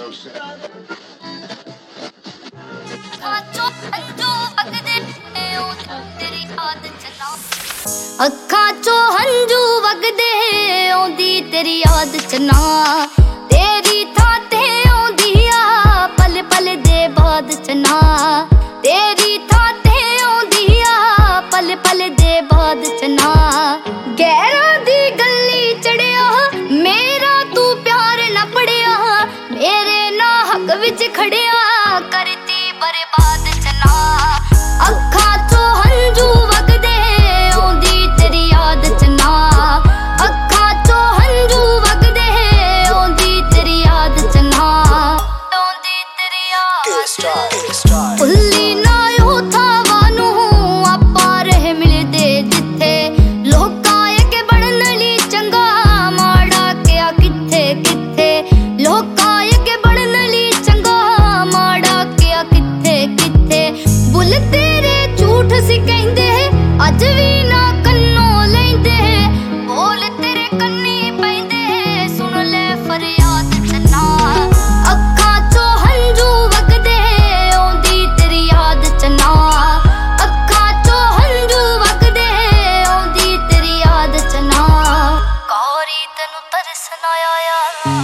ਅੱਖਾਂ ਚੋਂ ਹੰਝੂ ਵਗਦੇ ਆਉਂਦੀ ਤੇਰੀ ਯਾਦ ਚ ਨਾ ਤੇਰੀ ਥਾਂ ਤੇ ਆਉਂਦੀ ਆ ਪਲ ਪਲ ਦੇ ਬਾਅਦ ਚ ਨਾ ਤੇਰੀ ਥਾਂ ਤੇ ਆਉਂਦੀ ਆ ਪਲ ਪਲ ਦੇ ਬਾਅਦ ਚ ਨਾ ਗਹਿਰਾਂ ਦੀ ਗਲੀ ਚੜਿਆ ਮੇਰਾ ਤੂੰ ਪਿਆਰ ਨਾ ਪੜਿਆ ਮੇਰੇ ਨਾ ਹੱਕ ਵਿੱਚ ਖੜਿਆ ਕਰਤੀ ਬਰਬਾਦ ਚ ਨਾ ਅੱਖਾਂ ਚੋਂ ਹੰਝੂ ਵਗਦੇ ਆਉਂਦੀ ਤੇਰੀ ਯਾਦ ਚ ਨਾ ਅੱਖਾਂ ਚੋਂ ਹੰਝੂ ਵਗਦੇ ਆਉਂਦੀ ਤੇਰੀ ਯਾਦ ਚ ਨਾ ਆਉਂਦੀ ਤੇਰੀ ਯਾਦ ਭੁੱਲੀ ਨਾ ਉਹ ਥਾਵਾਂ ਨੂੰ ਆਪਾਂ ਰਹੇ ਮਿਲਦੇ ਜਿੱਥੇ ਲੋਕਾਂ ਅੱਗੇ ਬਣਨ ਲਈ ਚੰਗਾ ਮਾੜਾ ਕਿਆ ਕਿੱਥੇ ਕਿੱਥੇ ਲੋਕਾਂ ਅੱਗੇ ਬਣਨ ਲਈ ਚੰਗਾ ਮਾੜਾ ਕਿਆ ਕਿੱਥੇ ਕਿੱਥੇ ਬੁੱਲ ਤੇਰੇ ਝੂਠ ਸੀ ਕਹਿੰਦੇ ਅੱਜ ਵੀ ਨਾ ਕੰਨੋਂ ਲੈਂਦੇ ਬੋਲ ਤੇਰੇ ਕੰਨੀ ਪੈਂਦੇ ਸੁਣ ਲੈ ਫਰਿਆਦ ਚ ਨਾ ਅੱਖਾਂ ਚੋਂ ਹੰਝੂ ਵਗਦੇ ਆਉਂਦੀ ਤੇਰੀ ਯਾਦ ਚ ਨਾ ਅੱਖਾਂ ਚੋਂ ਹੰਝੂ ਵਗਦੇ ਆਉਂਦੀ ਤੇਰੀ ਯਾਦ ਚ ਨਾ ਗੌਰੀ ਤੈਨੂੰ ਤਰਸ ਨਾ ਆਇਆ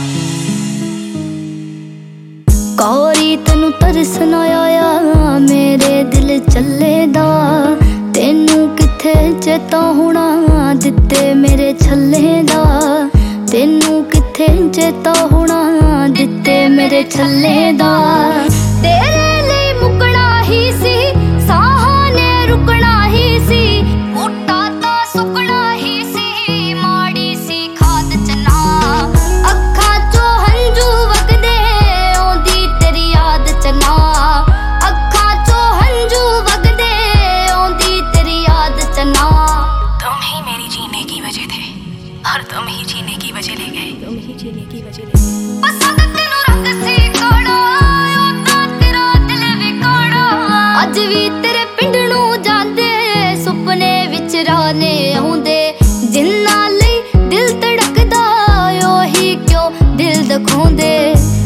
ਗੌਰੀ ਤੈਨੂੰ ਤਰਸ ਨਾ ਆਇਆ ਮੇਰੇ ਦਿਲ ਚੱਲੇ ਦਾ ਤੈਨੂੰ ਕਿੱਥੇ ਚੇਤਾ ਹੋਣਾ ਦਿੱਤੇ ਮੇਰੇ ਛੱਲੇ ਦਾ ਤੈਨੂੰ ਕਿੱਥੇ ਚੇਤਾ ਹੋਣਾ ਦਿੱਤੇ ਮੇਰੇ ਛੱਲੇ ਦਾ ਤੇਰੇ ਲਈ ਮੁਕਣਾ ਹੀ ਸੀ ਸਾਹਾਂ ਨੇ ਰੁਕਣਾ ਹੀ ਸੀ ਬੂਟਾ ਤਾਂ ਸੁੱਕਣਾ ਹੀ ਸੀ ਮਾੜੀ ਸੀ ਖਾਦ ਚ ਨਾ ਅੱਖਾਂ ਚੋਂ ਹੰਝੂ ਵਗਦੇ ਆਉਂਦੀ ਤੇਰੀ ਯਾਦ ਚ ਨਾ ਅੱਖਾਂ ਚੋਂ ਹੰਝੂ ਵਗਦੇ आंधी तेरी याद च ना तुम ही मेरी जीने की वजह थे और तुम ही जीने की वजह ले गए पसंद तेनू रंग सी काड़ा ओदा तेरा दिल भी काड़ा अज भी तेरे पिंड नू जांदे सुपने विच राने आउंदे जिन्ना लई दिल धड़कदा ओही क्यों दिल दिखाउंदे